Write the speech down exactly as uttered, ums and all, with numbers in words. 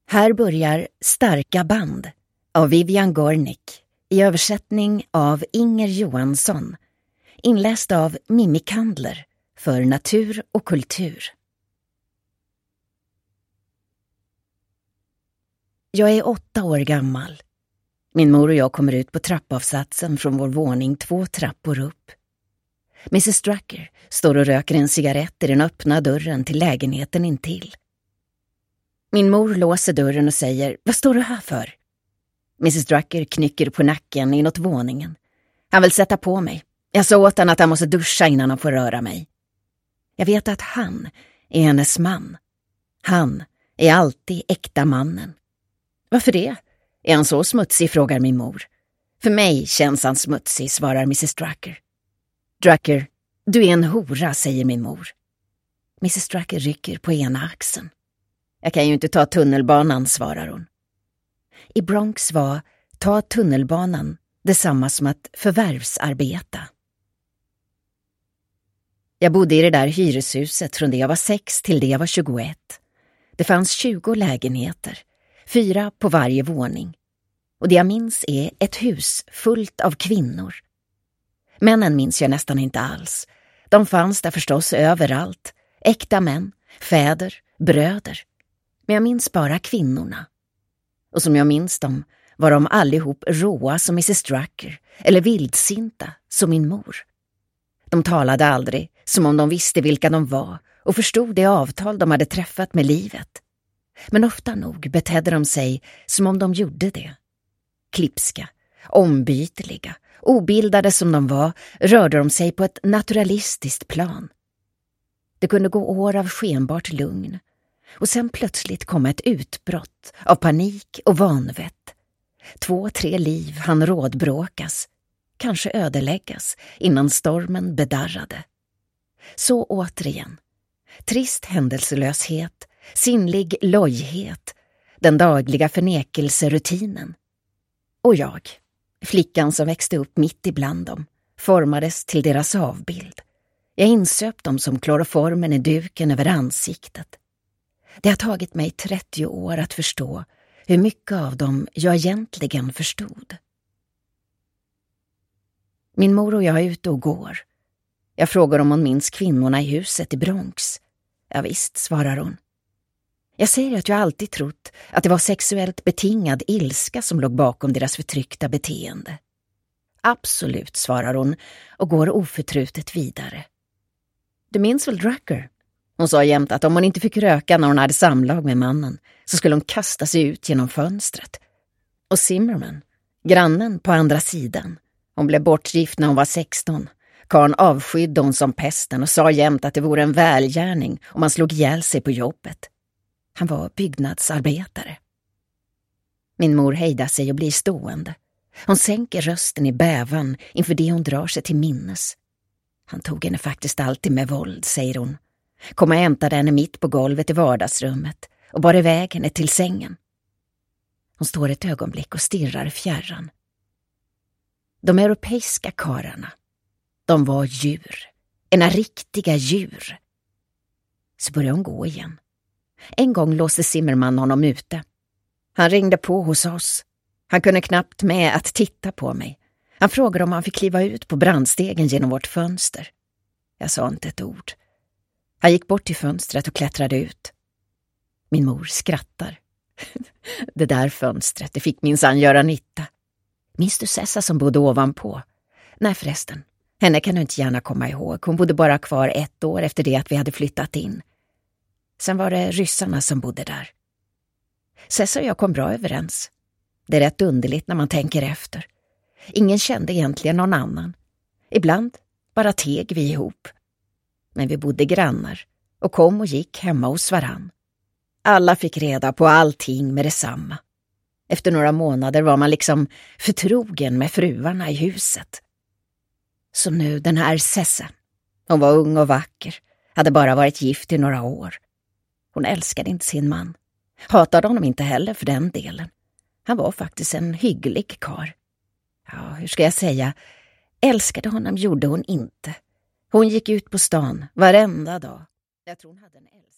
Här börjar Starka band av Vivian Gornick i översättning av Inger Johansson, inläst av Mimmi Kandler för Natur och kultur. Jag är åtta år gammal. Min mor och jag kommer ut på trappavsatsen från vår våning två trappor upp. missus Drucker står och röker en cigarett i den öppna dörren till lägenheten intill. Min mor låser dörren och säger, vad står du här för? missus Drucker knycker på nacken inåt våningen. Han vill sätta på mig. Jag sa åt han att han måste duscha innan han får röra mig. Jag vet att han är hennes man. Han är alltid äkta mannen. Varför det? Är han så smutsig, frågar min mor. För mig känns han smutsig, svarar missus Drucker. Drucker, du är en hora, säger min mor. missus Drucker rycker på ena axeln. Jag kan ju inte ta tunnelbanan, svarar hon. I Bronx var ta tunnelbanan detsamma som att förvärvsarbeta. Jag bodde i det där hyreshuset från det jag var sex till det jag var tjugoett. Det fanns tjugo lägenheter, fyra på varje våning. Och det jag minns är ett hus fullt av kvinnor. Männen minns jag nästan inte alls. De fanns där förstås överallt. Äkta män, fäder, bröder. Men jag minns bara kvinnorna. Och som jag minns dem var de allihop råa som missus Drucker eller vildsinta som min mor. De talade aldrig som om de visste vilka de var och förstod det avtal de hade träffat med livet. Men ofta nog betedde de sig som om de gjorde det. Klipska, ombytliga, obildade som de var, rörde de sig på ett naturalistiskt plan. Det kunde gå år av skenbart lugn och sen plötsligt kom ett utbrott av panik och vanvett. Två, tre liv han rådbråkas, kanske ödeläggas innan stormen bedarrade. Så återigen, trist händelselöshet, sinnlig lojhet, den dagliga förnekelserutinen. Och jag, flickan som växte upp mitt ibland dem, formades till deras avbild. Jag insöp dem som kloroformen i duken över ansiktet. Det har tagit mig trettio år att förstå hur mycket av dem jag egentligen förstod. Min mor och jag är ute och går. Jag frågar om hon minns kvinnorna i huset i Bronx. Ja visst, svarar hon. Jag säger att jag alltid trott att det var sexuellt betingad ilska som låg bakom deras förtryckta beteende. Absolut, svarar hon och går oförtrutet vidare. Du minns väl Drucker? Hon sa jämt att om hon inte fick röka när hon hade samlag med mannen så skulle hon kasta sig ut genom fönstret. Och Zimmerman, grannen på andra sidan, hon blev bortgift när hon var sexton. Karn avskydde hon som pesten och sa jämt att det vore en välgärning om man slog ihjäl sig på jobbet. Han var byggnadsarbetare. Min mor hejdar sig och blir stående. Hon sänker rösten i bävan inför det hon drar sig till minnes. Han tog henne faktiskt alltid med våld, säger hon. Kom och hämtade henne mitt på golvet i vardagsrummet och bar iväg henne till sängen. Hon står ett ögonblick och stirrar fjärran. De europeiska kararna, de var djur. Ena riktiga djur. Så började hon gå igen. En gång låste Zimmerman honom ute. Han ringde på hos oss. Han kunde knappt med att titta på mig. Han frågade om han fick kliva ut på brandstegen genom vårt fönster. Jag sa inte ett ord. Han gick bort till fönstret och klättrade ut. Min mor skrattar. Det där fönstret, det fick minsann göra nytta. Minns du Sessa som bodde ovanpå? Nej förresten, henne kan du inte gärna komma ihåg. Hon bodde bara kvar ett år efter det att vi hade flyttat in. Sen var det ryssarna som bodde där. Sessa och jag kom bra överens. Det är rätt underligt när man tänker efter. Ingen kände egentligen någon annan. Ibland bara teg vi ihop. Men vi bodde grannar och kom och gick hemma hos varann. Alla fick reda på allting med detsamma. Efter några månader var man liksom förtrogen med fruarna i huset. Som nu den här Sessa. Hon var ung och vacker. Hade bara varit gift i några år. Hon älskade inte sin man. Hatade honom inte heller för den delen. Han var faktiskt en hygglig karl. Ja, hur ska jag säga? Älskade honom gjorde hon inte. Hon gick ut på stan varenda dag. Jag tror hon hade en älskare.